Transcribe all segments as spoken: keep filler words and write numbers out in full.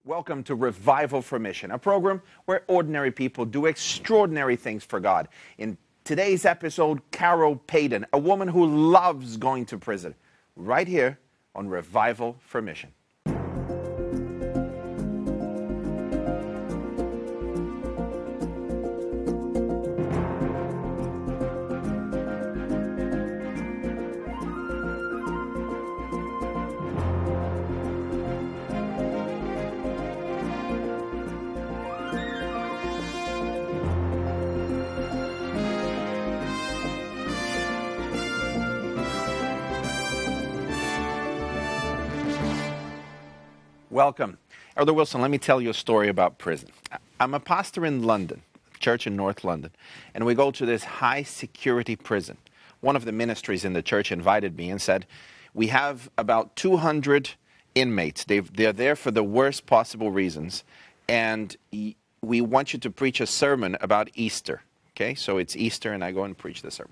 Welcome to Revival for Mission, a program where ordinary people do extraordinary things for God. In today's episode, Carol Payton, a woman who loves going to prison, right here on Revival for Mission. Welcome. Elder Wilson, let me tell you a story about prison. I'm a pastor in London, a church in North London, and we go to this high-security prison. One of the ministries in the church invited me and said, we have about two hundred inmates. They've, they're there for the worst possible reasons, and we want you to preach a sermon about Easter. Okay, so it's Easter, and I go and preach the sermon.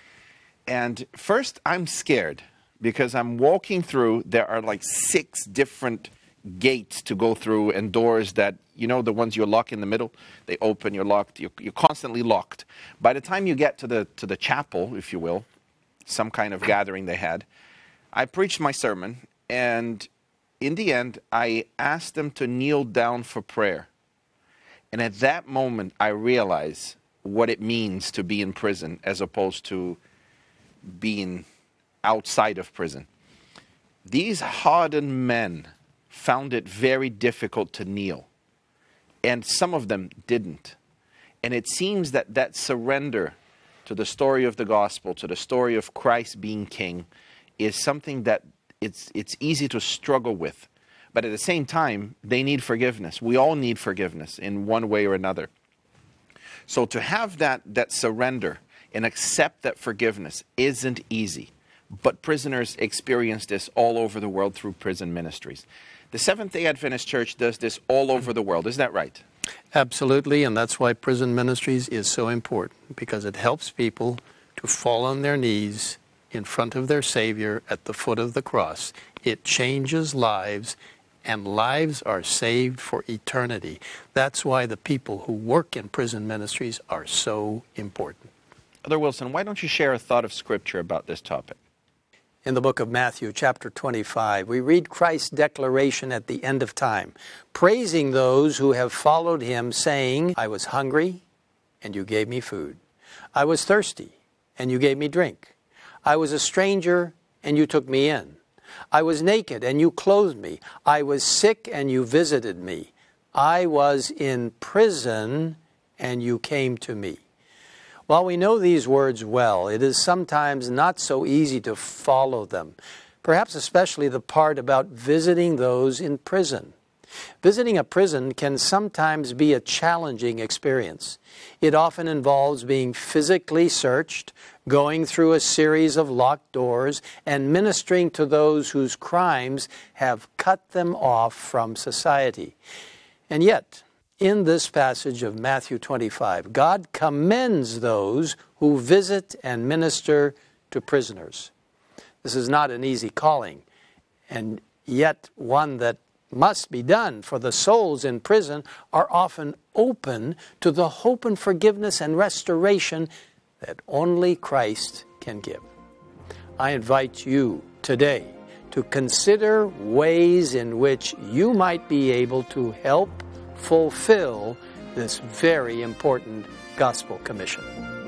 And first, I'm scared, because I'm walking through, there are like six different gates to go through and doors that, you know, the ones you lock in the middle, they open, you're locked, you're, you're constantly locked. By the time you get to the to the chapel, if you will, some kind of gathering they had, I preached my sermon, and in the end, I asked them to kneel down for prayer. And at that moment, I realized what it means to be in prison as opposed to being outside of prison. These hardened men found it very difficult to kneel, and some of them didn't. And it seems that that surrender to the story of the gospel, to the story of Christ being king, is something that it's it's easy to struggle with. But at the same time, they need forgiveness. We all need forgiveness in one way or another. So to have that that surrender and accept that forgiveness isn't easy. But prisoners experience this all over the world through prison ministries. The Seventh-day Adventist Church does this all over the world. Is that right? Absolutely, and that's why prison ministries is so important, because it helps people to fall on their knees in front of their Savior at the foot of the cross. It changes lives, and lives are saved for eternity. That's why the people who work in prison ministries are so important. Elder Wilson, why don't you share a thought of Scripture about this topic? In the book of Matthew, chapter twenty-five, we read Christ's declaration at the end of time, praising those who have followed him, saying, I was hungry, and you gave me food. I was thirsty, and you gave me drink. I was a stranger, and you took me in. I was naked, and you clothed me. I was sick, and you visited me. I was in prison, and you came to me. While we know these words well, it is sometimes not so easy to follow them, perhaps especially the part about visiting those in prison. Visiting a prison can sometimes be a challenging experience. It often involves being physically searched, going through a series of locked doors, and ministering to those whose crimes have cut them off from society. And yet, in this passage of Matthew twenty-five, God commends those who visit and minister to prisoners. This is not an easy calling, and yet one that must be done, for the souls in prison are often open to the hope and forgiveness and restoration that only Christ can give. I invite you today to consider ways in which you might be able to help fulfill this very important gospel commission.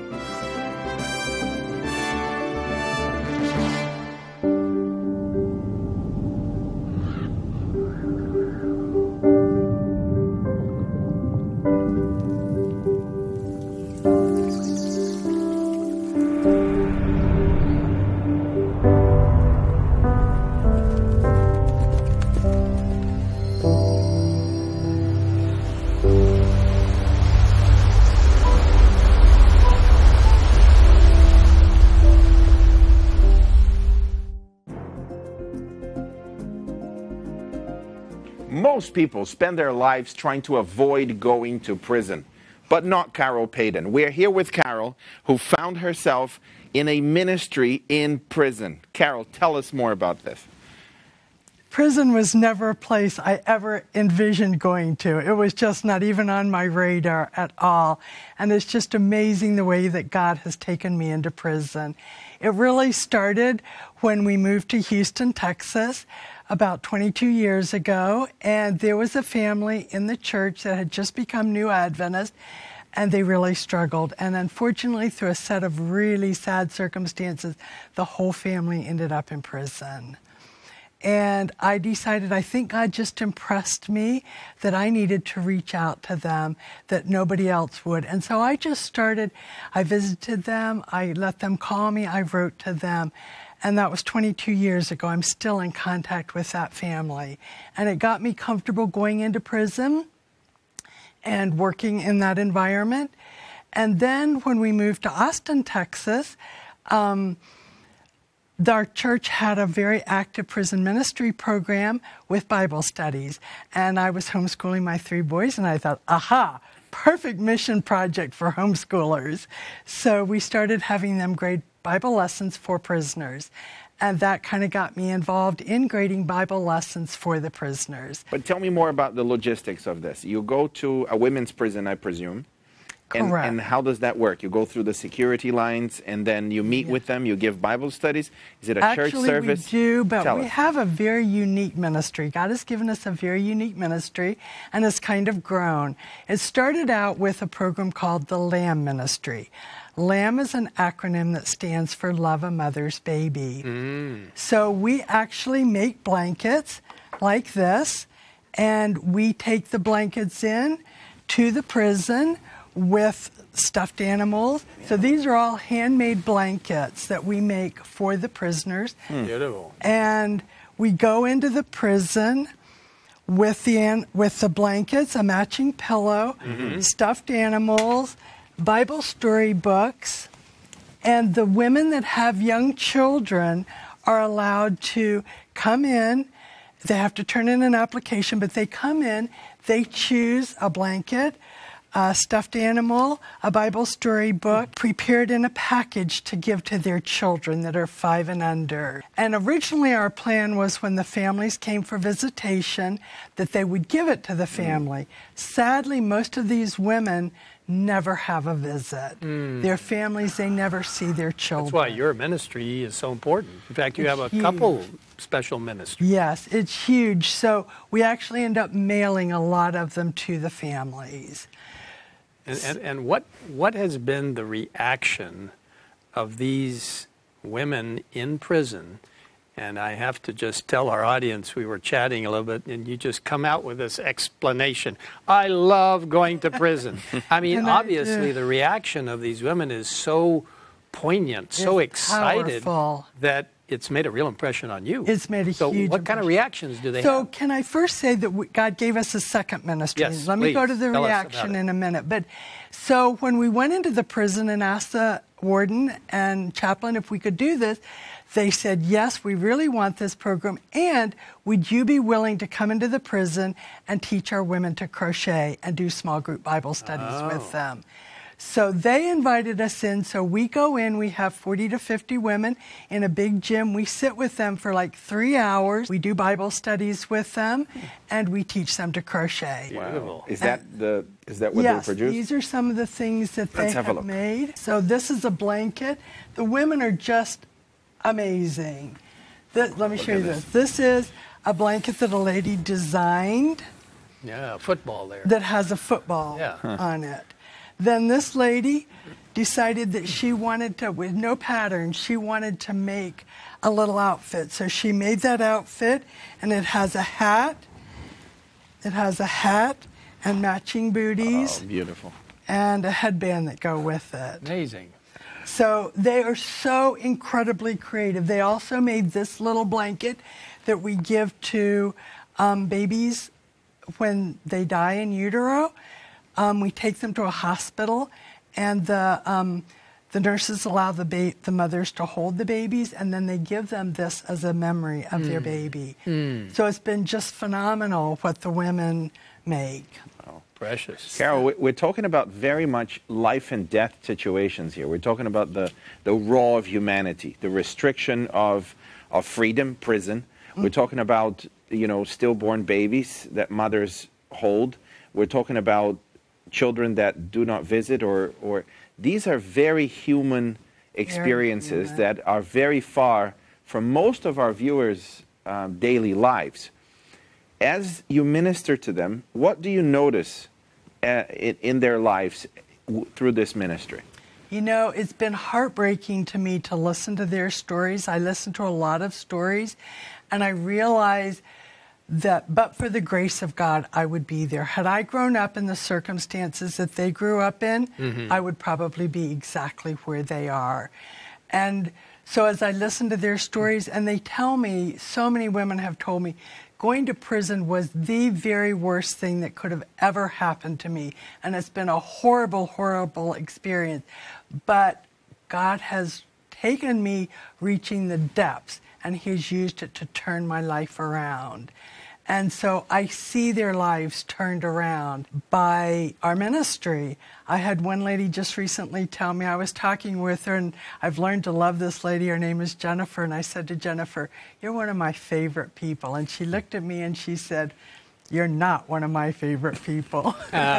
Most people spend their lives trying to avoid going to prison, but not Carol Payton. We're here with Carol, who found herself in a ministry in prison. Carol, tell us more about this. prison was never a place I ever envisioned going to. It was just not even on my radar at all. And it's just amazing the way that God has taken me into prison. It really started when we moved to Houston, Texas, about twenty-two years ago. And there was a family in the church that had just become New Adventist, and they really struggled. And unfortunately, through a set of really sad circumstances, the whole family ended up in prison. And I decided, I think God just impressed me that I needed to reach out to them, that nobody else would. And so I just started, I visited them, I let them call me, I wrote to them. And that was twenty-two years ago. I'm still in contact with that family. And it got me comfortable going into prison and working in that environment. And then when we moved to Austin, Texas, um, our church had a very active prison ministry program with Bible studies. And I was homeschooling my three boys, and I thought, aha, perfect mission project for homeschoolers. So we started having them grade Bible lessons for prisoners. And that kind of got me involved in grading Bible lessons for the prisoners. But tell me more about the logistics of this. You go to a women's prison, I presume. And, Correct. and how does that work? You go through the security lines, and then you meet Yeah. with them, you give Bible studies? Is it a Actually, church service? we do, but Tell we us. have a very unique ministry. God has given us a very unique ministry, and it's kind of grown. It started out with a program called the LAMB Ministry. LAMB is an acronym that stands for Love a Mother's Baby. Mm. So we actually make blankets like this, and we take the blankets in to the prison with stuffed animals. So these are all handmade blankets that we make for the prisoners. Beautiful. And we go into the prison with the an- with the blankets, a matching pillow, stuffed animals, Bible story books, and the women that have young children are allowed to come in. They have to turn in an application, but they come in, they choose a blanket, a stuffed animal, a Bible story book, prepared in a package to give to their children that are five and under. And originally our plan was when the families came for visitation that they would give it to the family. Sadly, most of these women never have a visit. Mm. Their families, they never see their children. That's why your ministry is so important. In fact, you have a It's couple huge. special ministries. Yes, it's huge. So we actually end up mailing a lot of them to the families. And, and, and what what has been the reaction of these women in prison? And I have to just tell our audience, we were chatting a little bit, and you just come out with this explanation. I love going to prison. I mean, And I obviously, do. the reaction of these women is so poignant, so It's excited powerful. that it's made a real impression on you. It's made a so huge what kind of impression. reactions do they So have? can I first say that we, God gave us a second ministry? Yes, Let me go please. to the Tell us about reaction it. in a minute. But so when we went into the prison and asked the warden and chaplain if we could do this, they said, yes, we really want this program, and would you be willing to come into the prison and teach our women to crochet and do small group Bible studies Oh. with them? So they invited us in. So we go in, we have forty to fifty women in a big gym. We sit with them for like three hours. We do Bible studies with them, and we teach them to crochet. Beautiful. Is that the is that what Yes, they produce? these are some of the things that they Let's have a have look. made. So this is a blanket. The women are just amazing. Th- let me show you this. This is a blanket that a lady designed Yeah, football there. that has a football Yeah. Huh. on it. Then this lady decided that she wanted to, with no pattern, she wanted to make a little outfit. So she made that outfit, and it has a hat. It has a hat and matching booties Oh, beautiful. and a headband that go with it. Amazing. So they are so incredibly creative. They also made this little blanket that we give to um, babies when they die in utero. Um, we take them to a hospital, and the um, the nurses allow the ba- the mothers to hold the babies, and then they give them this as a memory of their baby. So it's been just phenomenal what the women make. Precious. Carol, we- we're talking about very much life and death situations here. We're talking about the, the raw of humanity, the restriction of, of freedom, prison. We're talking about you know, stillborn babies that mothers hold. We're talking about children that do not visit, or, or these are very human experiences Very human. that are very far from most of our viewers' um, daily lives. As you minister to them, what do you notice uh, in, in their lives w- through this ministry? You know, it's been heartbreaking to me to listen to their stories. I listen to a lot of stories, and I realize that but for the grace of God, I would be there. Had I grown up in the circumstances that they grew up in, mm-hmm. I would probably be exactly where they are. And so as I listen to their stories, and they tell me, so many women have told me, going to prison was the very worst thing that could have ever happened to me. And it's been a horrible, horrible experience. But God has taken me reaching the depths, and He's used it to turn my life around. And so I see their lives turned around by our ministry. I had one lady just recently tell me, I was talking with her, and I've learned to love this lady. Her name is Jennifer. And I said to Jennifer, "You're one of my favorite people." And she looked at me and she said, "You're not one of my favorite people."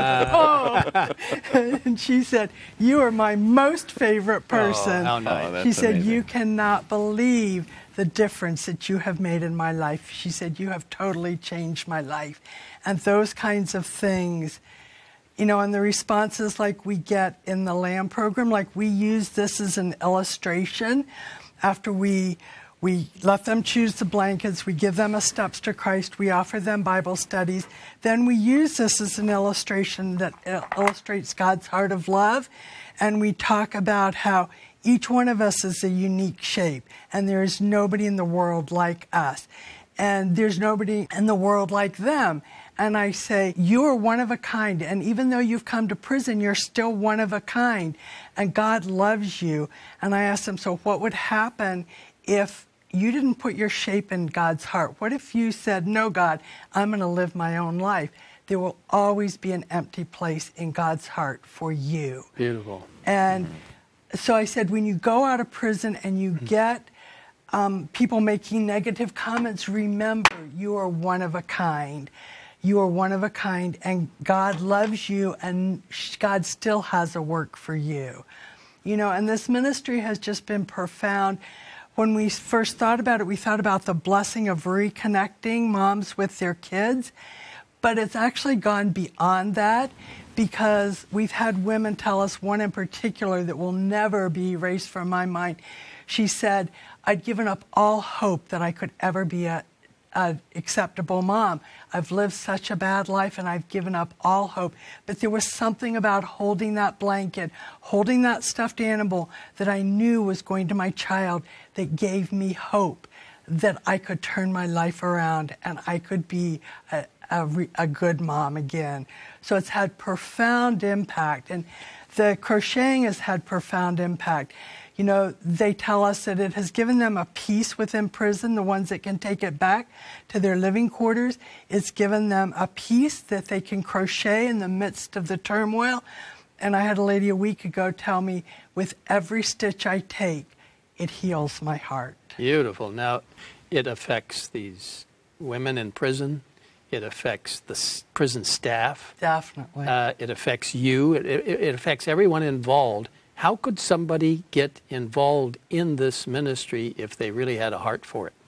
Uh. oh. And she said, "You are my most favorite person." Oh, how nice. Oh, she said, amazing. "You cannot believe the difference that you have made in my life." She said, "You have totally changed my life." And those kinds of things, you know, and the responses like we get in the LAMB program, like we use this as an illustration. After we we let them choose the blankets, we give them a Steps to Christ, we offer them Bible studies, then we use this as an illustration that illustrates God's heart of love, and we talk about how each one of us is a unique shape, and there is nobody in the world like us. And there's nobody in the world like them. And I say, you are one of a kind. And even though you've come to prison, you're still one of a kind. And God loves you. And I asked them, so what would happen if you didn't put your shape in God's heart? What if you said, no, God, I'm going to live my own life? There will always be an empty place in God's heart for you. Beautiful. And so I said, when you go out of prison and you get um, people making negative comments, remember, you are one of a kind. You are one of a kind, and God loves you, and God still has a work for you. You know, and this ministry has just been profound. When we first thought about it, we thought about the blessing of reconnecting moms with their kids, but it's actually gone beyond that, because we've had women tell us, one in particular that will never be erased from my mind. She said, I'd given up all hope that I could ever be a, a acceptable mom. I've lived such a bad life and I've given up all hope. But there was something about holding that blanket, holding that stuffed animal that I knew was going to my child that gave me hope that I could turn my life around and I could be a, a, re, a good mom again. So it's had profound impact. And the crocheting has had profound impact. You know, they tell us that it has given them a peace within prison, the ones that can take it back to their living quarters. It's given them a peace that they can crochet in the midst of the turmoil. And I had a lady a week ago tell me, with every stitch I take, it heals my heart. Beautiful. Now, it affects these women in prison. It affects the s- prison staff. Definitely. Uh, it affects you. It, it, it affects everyone involved. How could somebody get involved in this ministry if they really had a heart for it?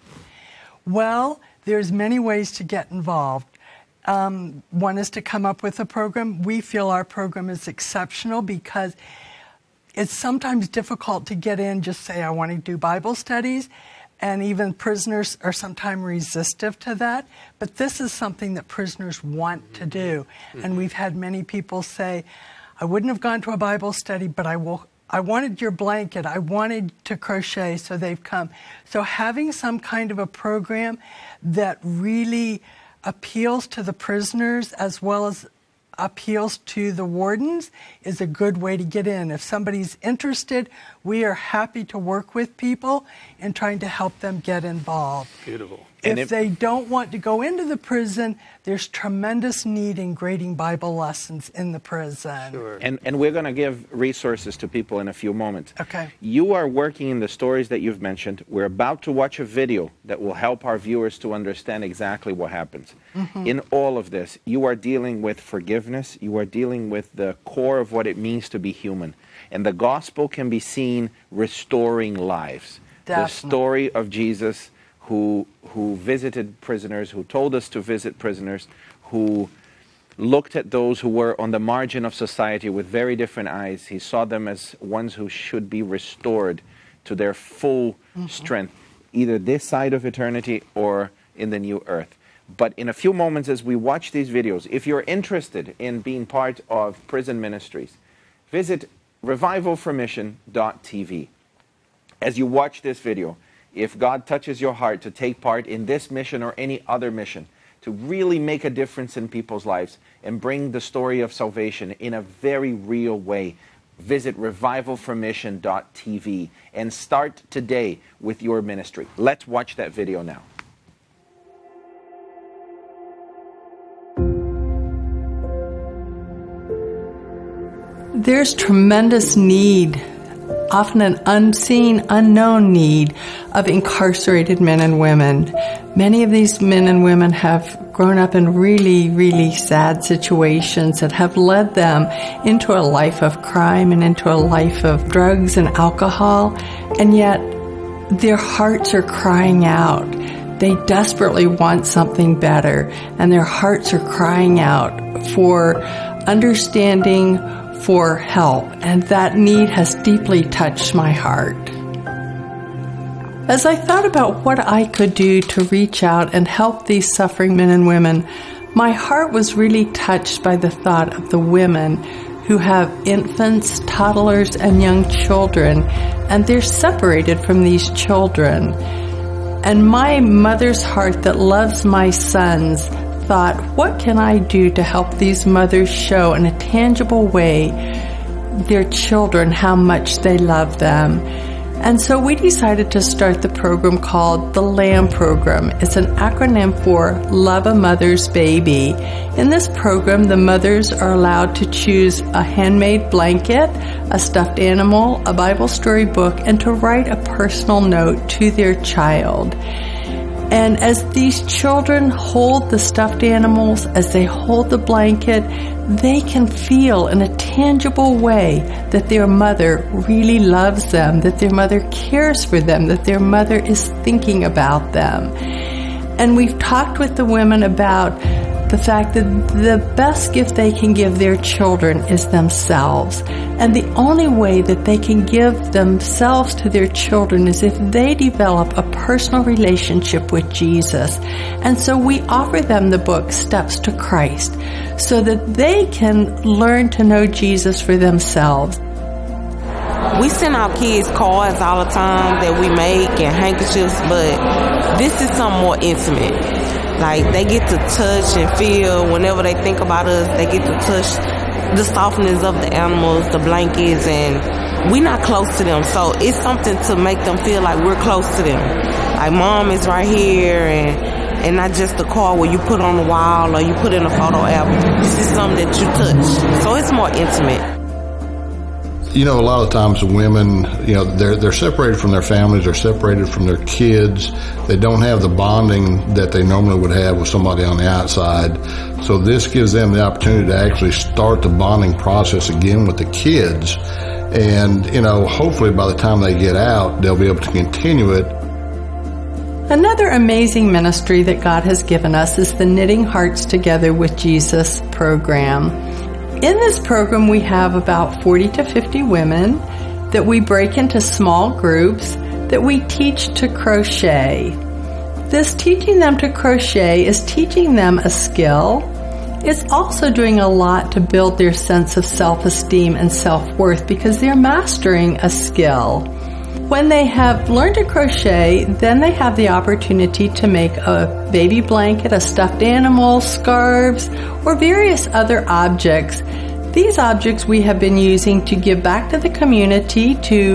Well, there's many ways to get involved. Um, one is to come up with a program. We feel our program is exceptional because it's sometimes difficult to get in, just say, I want to do Bible studies. And even prisoners are sometimes resistive to that. But this is something that prisoners want to do. Mm-hmm. And we've had many people say, I wouldn't have gone to a Bible study, but I will. I wanted your blanket. I wanted to crochet, so they've come. So having some kind of a program that really appeals to the prisoners as well as appeals to the wardens is a good way to get in. If somebody's interested, we are happy to work with people in trying to help them get involved. Beautiful. If it, they don't want to go into the prison, there's tremendous need in grading Bible lessons in the prison. Sure. And, and we're going to give resources to people in a few moments. Okay. You are working in the stories that you've mentioned. We're about to watch a video that will help our viewers to understand exactly what happens. Mm-hmm. In all of this, you are dealing with forgiveness. You are dealing with the core of what it means to be human. And the gospel can be seen restoring lives. Definitely. The story of Jesus who who visited prisoners, who told us to visit prisoners, who looked at those who were on the margin of society with very different eyes. He saw them as ones who should be restored to their full mm-hmm. strength, either this side of eternity or in the new earth. But in a few moments as we watch these videos, if you're interested in being part of prison ministries, visit revival for mission dot t v. As you watch this video, if God touches your heart to take part in this mission or any other mission, to really make a difference in people's lives and bring the story of salvation in a very real way, visit revival for mission dot t v and start today with your ministry. Let's watch that video now. There's tremendous need, often an unseen, unknown need of incarcerated men and women. Many of these men and women have grown up in really, really sad situations that have led them into a life of crime and into a life of drugs and alcohol, and yet their hearts are crying out. They desperately want something better, and their hearts are crying out for understanding, for help, and that need has deeply touched my heart. As I thought about what I could do to reach out and help these suffering men and women, my heart was really touched by the thought of the women who have infants, toddlers, and young children, and they're separated from these children. And my mother's heart that loves my sons thought, what can I do to help these mothers show in a tangible way their children how much they love them? And so we decided to start the program called the LAMB program. It's an acronym for Love a Mother's Baby. In this program, the mothers are allowed to choose a handmade blanket, a stuffed animal, a Bible story book, and to write a personal note to their child. And as these children hold the stuffed animals, as they hold the blanket, they can feel in a tangible way that their mother really loves them, that their mother cares for them, that their mother is thinking about them. And we've talked with the women about the fact that the best gift they can give their children is themselves. And the only way that they can give themselves to their children is if they develop a personal relationship with Jesus. And so we offer them the book Steps to Christ so that they can learn to know Jesus for themselves. We send our kids cards all the time that we make and handkerchiefs, but this is something more intimate. Like, they get to touch and feel whenever they think about us. They get to touch the softness of the animals, the blankets, and we're not close to them. So it's something to make them feel like we're close to them. Like, mom is right here, and, and not just a card where you put on the wall or you put in a photo album. This is something that you touch. So it's more intimate. You know, a lot of times the women, you know, they're they're separated from their families, they're separated from their kids. They don't have the bonding that they normally would have with somebody on the outside. So this gives them the opportunity to actually start the bonding process again with the kids. And, you know, hopefully by the time they get out, they'll be able to continue it. Another amazing ministry that God has given us is the Knitting Hearts Together with Jesus program. In this program, we have about forty to fifty women that we break into small groups that we teach to crochet. This teaching them to crochet is teaching them a skill. It's also doing a lot to build their sense of self-esteem and self-worth because they're mastering a skill. When they have learned to crochet, then they have the opportunity to make a baby blanket, a stuffed animal, scarves, or various other objects. These objects we have been using to give back to the community, to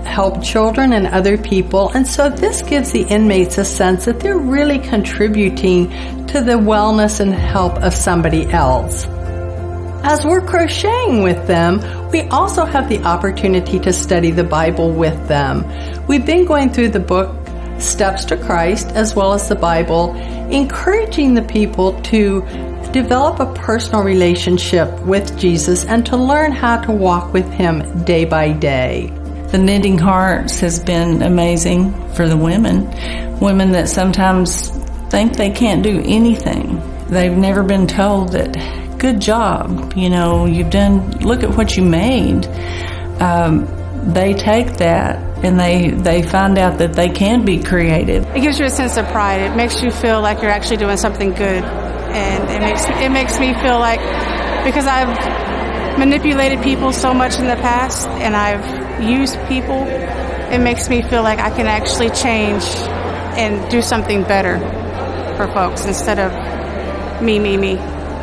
help children and other people, and so this gives the inmates a sense that they're really contributing to the wellness and help of somebody else. As we're crocheting with them, we also have the opportunity to study the Bible with them. We've been going through the book Steps to Christ as well as the Bible, encouraging the people to develop a personal relationship with Jesus and to learn how to walk with Him day by day. The Knitting Hearts has been amazing for the women, women that sometimes think they can't do anything. They've never been told that, good job, you know, you've done, look at what you made. Um, they take that and they, they find out that they can be creative. It gives you a sense of pride. It makes you feel like you're actually doing something good. And it makes, it makes me feel like, because I've manipulated people so much in the past and I've used people, it makes me feel like I can actually change and do something better for folks instead of me, me, me.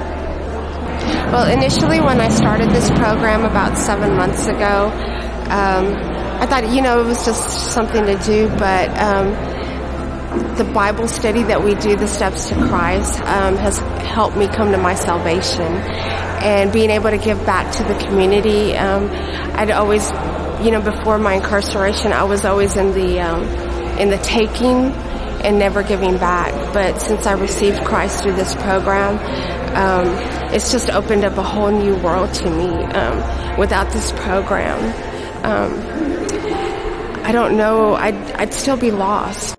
Well, initially when I started this program about seven months ago, um, I thought, you know, it was just something to do, but um, the Bible study that we do, the Steps to Christ, um, has helped me come to my salvation. And being able to give back to the community, um, I'd always, you know, before my incarceration, I was always in the um, in the taking and never giving back. But since I received Christ through this program, um, it's just opened up a whole new world to me. Um, without this program, um, I don't know, I'd, I'd still be lost.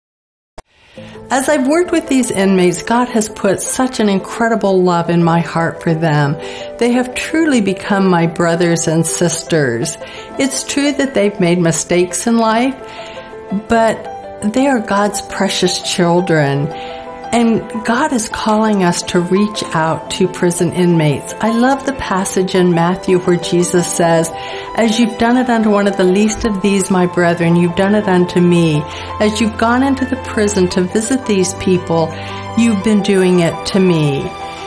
As I've worked with these inmates, God has put such an incredible love in my heart for them. They have truly become my brothers and sisters. It's true that they've made mistakes in life, but they are God's precious children. And God is calling us to reach out to prison inmates. I love the passage in Matthew where Jesus says, as you've done it unto one of the least of these, my brethren, you've done it unto me. As you've gone into the prison to visit these people, you've been doing it to me.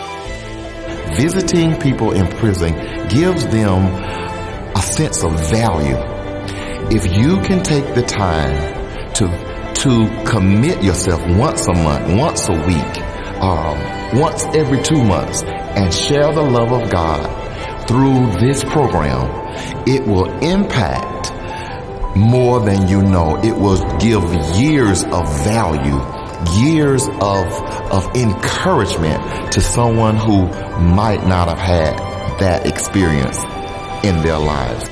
Visiting people in prison gives them a sense of value. If you can take the time to to commit yourself once a month, once a week, um, once every two months, and share the love of God through this program, it will impact more than you know. It will give years of value, years of of encouragement to someone who might not have had that experience in their lives.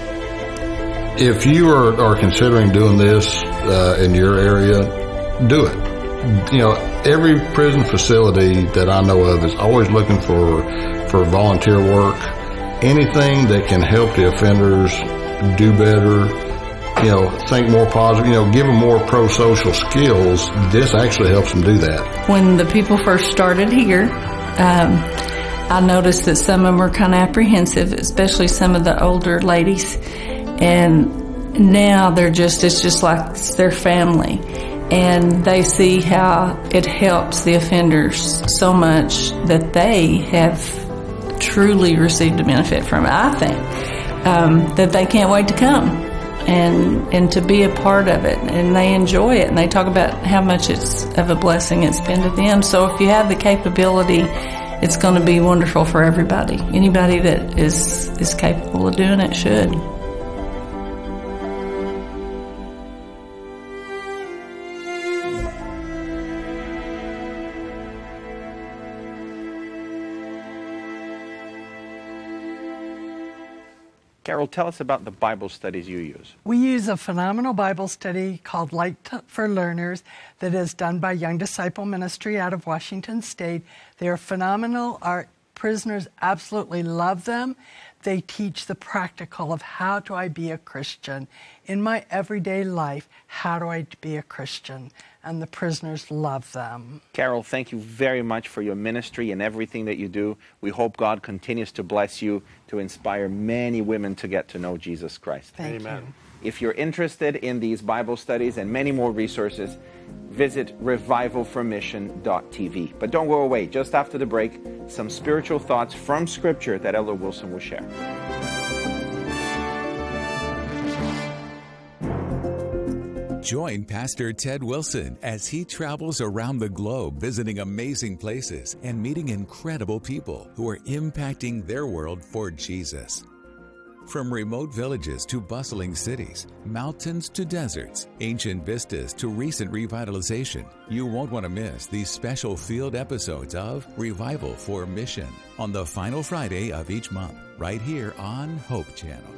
If you are, are considering doing this uh, in your area, do it. You know, every prison facility that I know of is always looking for for volunteer work. Anything that can help the offenders do better, you know, think more positive, you know, give them more pro-social skills, this actually helps them do that. When the people first started here, um, I noticed that some of them were kind of apprehensive, especially some of the older ladies. And now they're just, it's just like their family. And they see how it helps the offenders so much that they have truly received a benefit from it. I think um, that they can't wait to come and and to be a part of it. And they enjoy it. And they talk about how much it's of a blessing it's been to them. So if you have the capability, it's going to be wonderful for everybody. Anybody that is, is capable of doing it should. Carol, tell us about the Bible studies you use. We use a phenomenal Bible study called Light for Learners that is done by Young Disciple Ministry out of Washington State. They are phenomenal. Our prisoners absolutely love them. They teach the practical of how do I be a Christian. In my everyday life, how do I be a Christian? And the prisoners love them. Carol, thank you very much for your ministry and everything that you do. We hope God continues to bless you to inspire many women to get to know Jesus Christ. Thank Amen. you. If you're interested in these Bible studies and many more resources, visit revival for mission dot t v. But don't go away. Just after the break, some spiritual thoughts from Scripture that Elder Wilson will share. Join Pastor Ted Wilson as he travels around the globe visiting amazing places and meeting incredible people who are impacting their world for Jesus. From remote villages to bustling cities, mountains to deserts, ancient vistas to recent revitalization, you won't want to miss these special field episodes of Revival for Mission on the final Friday of each month, right here on Hope Channel.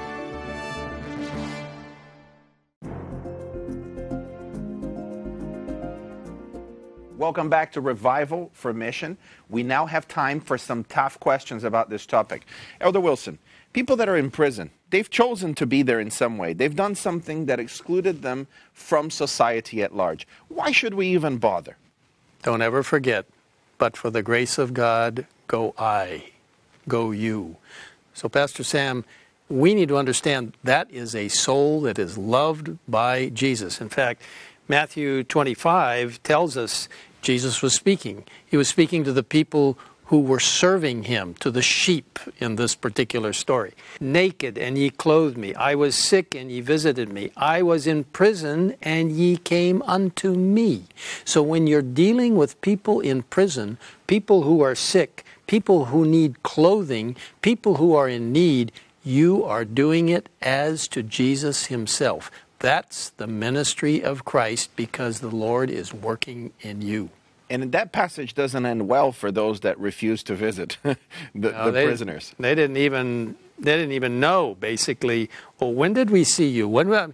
Welcome back to Revival for Mission. We now have time for some tough questions about this topic. Elder Wilson, people that are in prison, they've chosen to be there in some way. They've done something that excluded them from society at large. Why should we even bother? Don't ever forget, but for the grace of God, go I, go you. So, Pastor Sam, we need to understand that is a soul that is loved by Jesus. In fact, Matthew twenty-five tells us Jesus was speaking. He was speaking to the people who were serving him, to the sheep in this particular story. Naked, and ye clothed me. I was sick, and ye visited me. I was in prison, and ye came unto me. So when you're dealing with people in prison, people who are sick, people who need clothing, people who are in need, you are doing it as to Jesus himself. That's the ministry of Christ, because the Lord is working in you. And that passage doesn't end well for those that refuse to visit the, no, the they, prisoners. They didn't even they didn't even know, basically, well, when did we see you? When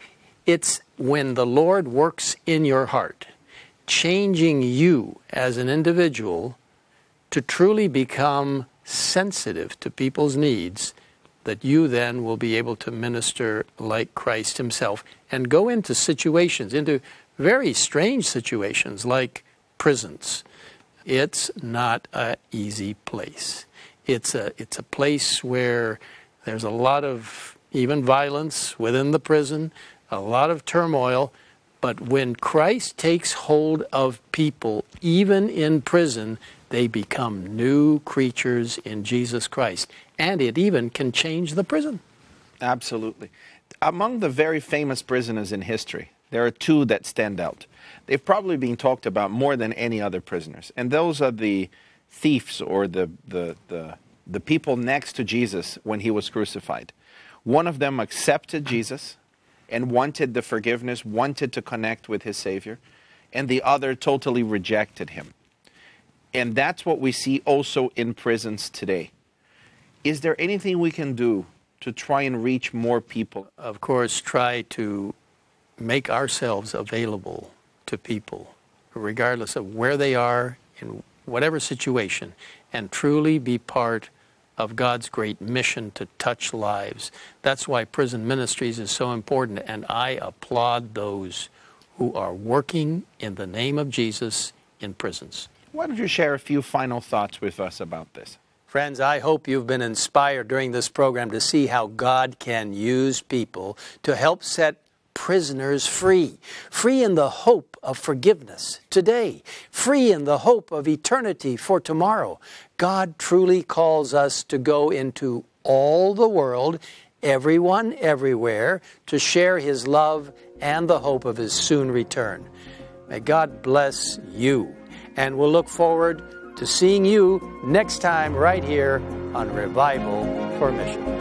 it's when the Lord works in your heart, changing you as an individual to truly become sensitive to people's needs, that you then will be able to minister like Christ himself and go into situations, into very strange situations like prisons. It's not an easy place. It's a, it's a place where there's a lot of even violence within the prison, a lot of turmoil, but when Christ takes hold of people, even in prison, they become new creatures in Jesus Christ. And it even can change the prison. Absolutely. Among the very famous prisoners in history, there are two that stand out. They've probably been talked about more than any other prisoners. And those are the thieves, or the, the, the, the people next to Jesus when he was crucified. One of them accepted Jesus and wanted the forgiveness, wanted to connect with his Savior. And the other totally rejected him. And that's what we see also in prisons today. Is there anything we can do to try and reach more people? Of course, try to make ourselves available to people, regardless of where they are, in whatever situation, and truly be part of God's great mission to touch lives. That's why prison ministries is so important, and I applaud those who are working in the name of Jesus in prisons. Why don't you share a few final thoughts with us about this? Friends, I hope you've been inspired during this program to see how God can use people to help set prisoners free. Free in the hope of forgiveness today. Free in the hope of eternity for tomorrow. God truly calls us to go into all the world, everyone, everywhere, to share his love and the hope of his soon return. May God bless you. And we'll look forward to seeing you next time right here on Revival for Mission.